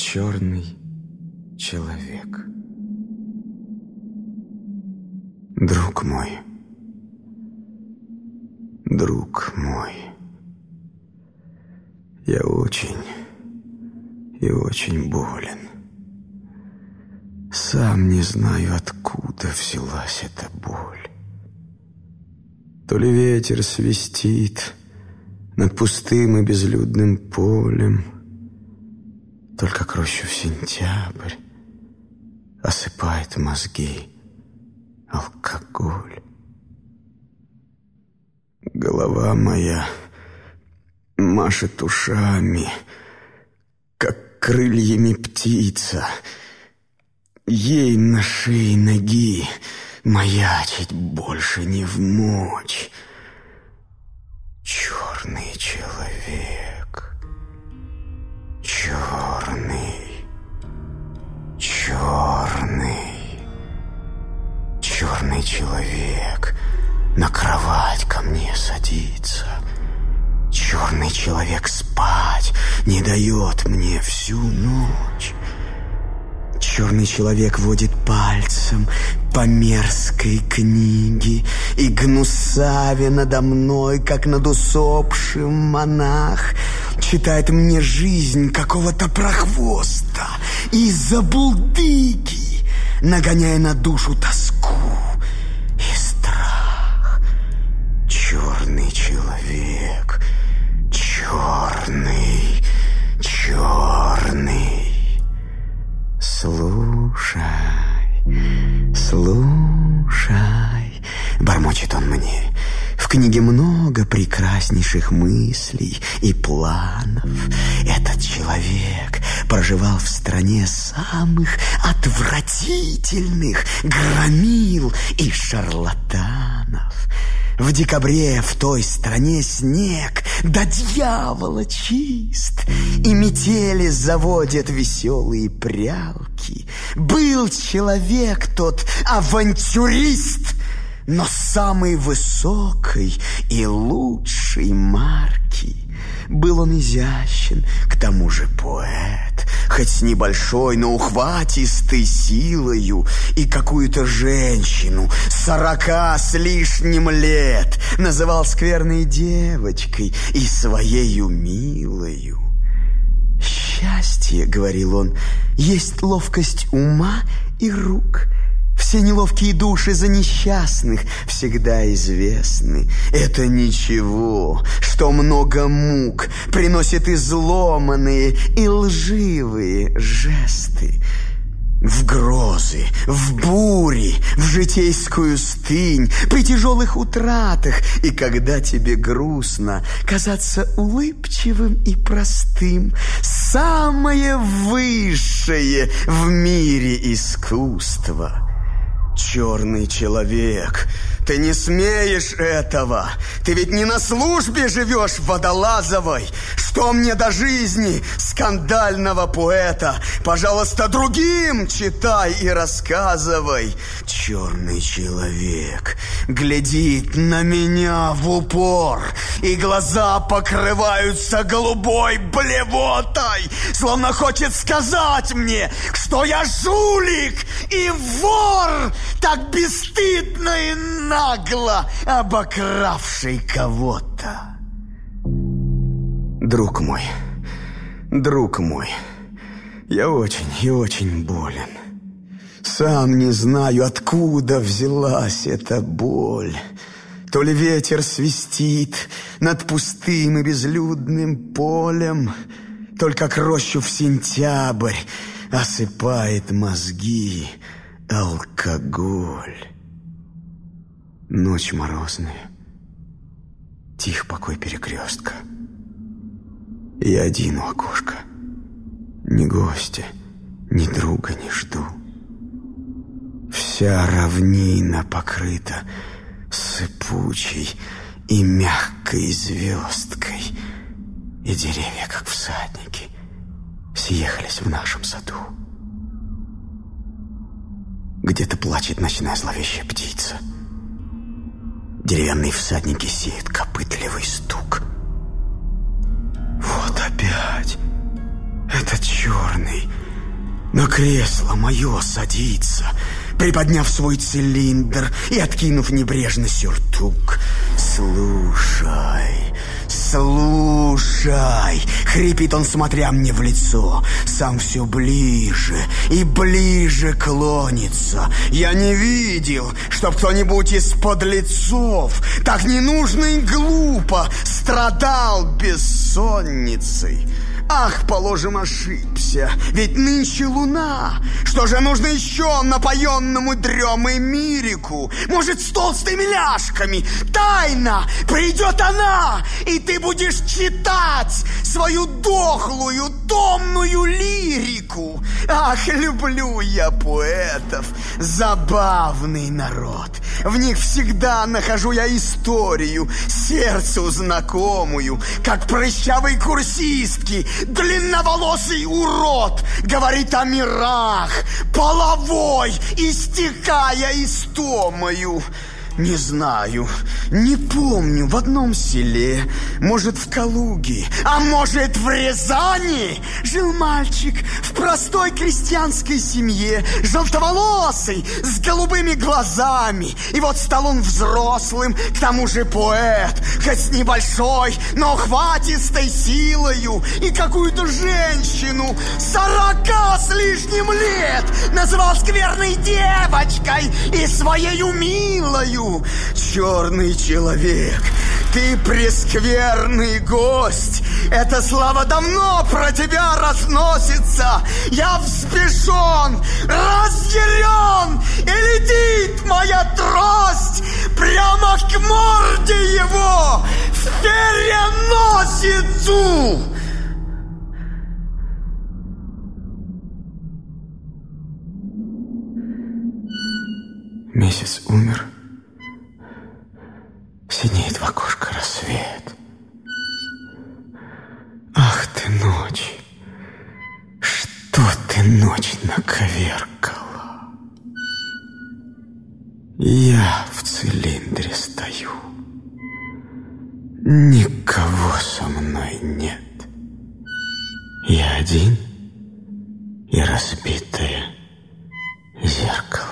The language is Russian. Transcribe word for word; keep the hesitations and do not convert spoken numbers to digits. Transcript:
черный человек. Друг мой, друг мой, я очень и очень болен. Сам не знаю, откуда взялась эта боль. То ли ветер свистит над пустым и безлюдным полем, только к рощу в сентябрь осыпает мозги алкоголь. Голова моя машет ушами, как крыльями птица. Ей на шее ноги маячить больше не вмочь. Черный человек, черный, черный, черный человек на кровать ко мне садится. Черный человек спать не дает мне всю ночь. Черный человек водит пальцем по мерзкой книге и, гнусавя надо мной, как над усопшим монах, читает мне жизнь какого-то прохвоста и забулдыги, нагоняя на душу тоску и страх. Черный человек, черный, черный. Слушай, слушай, бормочет он мне. В книге много прекраснейших мыслей и планов. Этот человек проживал в стране самых отвратительных громил и шарлатанов. В декабре в той стране снег до дьявола чист, и метели заводят веселые прялки. Был человек тот авантюрист, но самой высокой и лучшей марки. Был он изящен, к тому же поэт, хоть с небольшой, но ухватистой силою, и какую-то женщину сорока с лишним лет называл скверной девочкой и своею милою. «Счастье, — говорил он, — есть ловкость ума и рук. Все неловкие души за несчастных всегда известны. Это ничего, что много мук приносит изломанные и лживые жесты. В грозы, в бури, в житейскую стынь, при тяжелых утратах, и когда тебе грустно, казаться улыбчивым и простым — самое высшее в мире искусство. Черный человек, ты не смеешь этого. Ты ведь не на службе живешь водолазовой. Что мне до жизни скандального поэта? Пожалуйста, другим читай и рассказывай. Черный человек глядит на меня в упор, и глаза покрываются голубой блевотой, словно хочет сказать мне, что я жулик и вор, так бесстыдно и нагло обокравший кого-то. Друг мой, друг мой, я очень и очень болен. Сам не знаю, откуда взялась эта боль. То ли ветер свистит над пустым и безлюдным полем, только к рощу в сентябрь осыпает мозги алкоголь. Ночь морозная, тих покой перекрестка. Я один у окошка, ни гостя, ни друга не жду. Вся равнина покрыта сыпучей и мягкой звездкой, и деревья, как всадники, съехались в нашем саду. Где-то плачет ночная зловещая птица. Деревянные всадники сеют копытливый стук. Вот опять этот черный На кресло мое садится, приподняв свой цилиндр и откинув небрежно сюртук. «Слушай, слушай!» — хрипит он, смотря мне в лицо. Сам все ближе и ближе клонится. Я не видел, чтоб кто-нибудь из подлецов так ненужно и глупо страдал бессонницей. Ах, положим, ошибся, ведь нынче луна. Что же нужно еще напоенному дремой Мирику? Может, с толстыми ляжками? Тайна! Придет она, и ты будешь читать свою дохлую, томную лирику. Ах, люблю я поэтов, забавный народ. В них всегда нахожу я историю, сердцу знакомую, как прыщавой курсистки. Длинноволосый урод говорит о мирах, половой, истекая истомою. Не знаю, не помню, в одном селе, может, в Калуге, а может, в Рязани, жил мальчик в простой крестьянской семье, желтоволосый, с голубыми глазами. И вот стал он взрослым, к тому же поэт, хоть с небольшой, но хватистой силою. И какую-то женщину сорока с лишним лет называл скверной девочкой и своею милою. Черный человек, ты прескверный гость. Эта слава давно про тебя разносится. Я взбешен, разъярен, и летит моя трость прямо к морде его, в переносицу. Месяц умер. Синеет в окошко рассвет. Ах ты, ночь! Что ты, ночь, наковеркала? Я в цилиндре стою. Никого со мной нет. Я один и разбитое зеркало.